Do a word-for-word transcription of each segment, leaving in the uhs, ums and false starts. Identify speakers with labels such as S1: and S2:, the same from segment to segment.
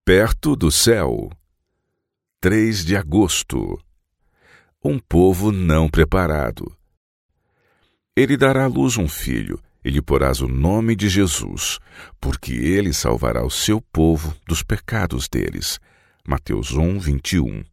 S1: Perto do céu. três de agosto. Um povo não preparado. Ele dará à luz um filho, e lhe porás o nome de Jesus, porque ele salvará o seu povo dos pecados deles. Mateus um, vinte e um.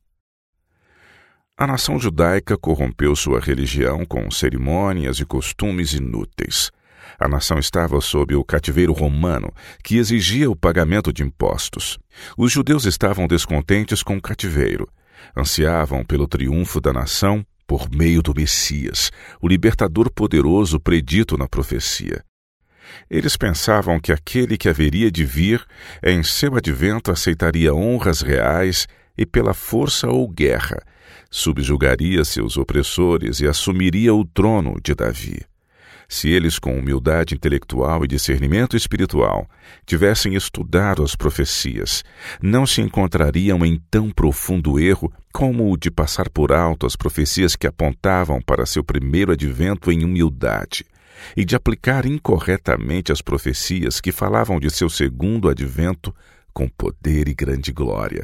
S1: A nação judaica corrompeu sua religião com cerimônias e costumes inúteis. A nação estava sob o cativeiro romano, que exigia o pagamento de impostos. Os judeus estavam descontentes com o cativeiro. Ansiavam pelo triunfo da nação por meio do Messias, o libertador poderoso predito na profecia. Eles pensavam que aquele que haveria de vir, em seu advento, aceitaria honras reais e, pela força ou guerra, subjugaria seus opressores e assumiria o trono de Davi. Se eles, com humildade intelectual e discernimento espiritual, tivessem estudado as profecias, não se encontrariam em tão profundo erro como o de passar por alto as profecias que apontavam para seu primeiro advento em humildade, e de aplicar incorretamente as profecias que falavam de seu segundo advento com poder e grande glória.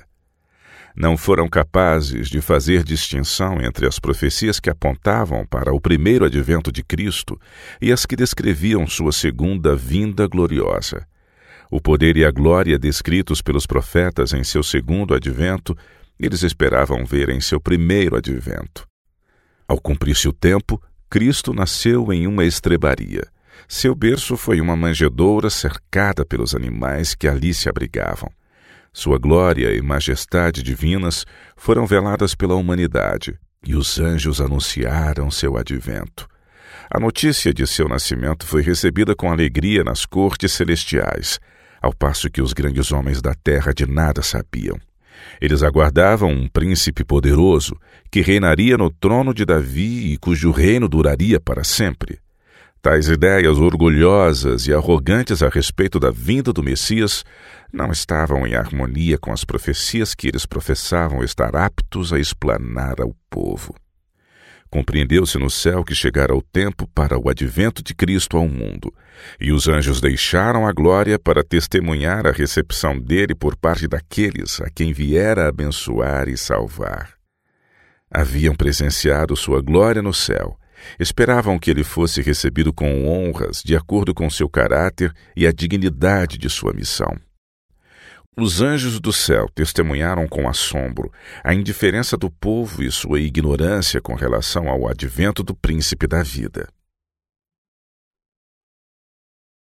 S1: Não foram capazes de fazer distinção entre as profecias que apontavam para o primeiro advento de Cristo e as que descreviam sua segunda vinda gloriosa. O poder e a glória descritos pelos profetas em seu segundo advento, eles esperavam ver em seu primeiro advento. Ao cumprir-se o tempo, Cristo nasceu em uma estrebaria. Seu berço foi uma manjedoura cercada pelos animais que ali se abrigavam. Sua glória e majestade divinas foram veladas pela humanidade, e os anjos anunciaram seu advento. A notícia de seu nascimento foi recebida com alegria nas cortes celestiais, ao passo que os grandes homens da terra de nada sabiam. Eles aguardavam um príncipe poderoso, que reinaria no trono de Davi e cujo reino duraria para sempre. Tais ideias orgulhosas e arrogantes a respeito da vinda do Messias não estavam em harmonia com as profecias que eles professavam estar aptos a explanar ao povo. Compreendeu-se no céu que chegara o tempo para o advento de Cristo ao mundo, e os anjos deixaram a glória para testemunhar a recepção dele por parte daqueles a quem viera abençoar e salvar. Haviam presenciado sua glória no céu. Esperavam que ele fosse recebido com honras de acordo com seu caráter e a dignidade de sua missão. Os anjos do céu testemunharam com assombro a indiferença do povo e sua ignorância com relação ao advento do príncipe da vida.